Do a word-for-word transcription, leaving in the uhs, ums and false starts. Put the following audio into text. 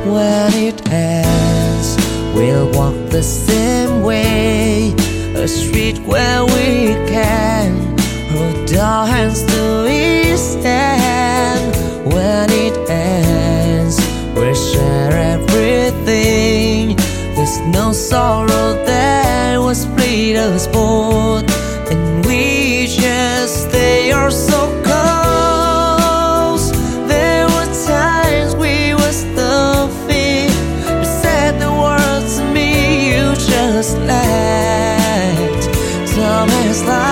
When it ends, we'll walk the same way, a street where we can hold our hands to each end. When it ends, we'll share everything. There's no sorrow that will split us both, and we just stay are so close. There were times we were stuffing. You said the words to me, you just laughed. Time has lied.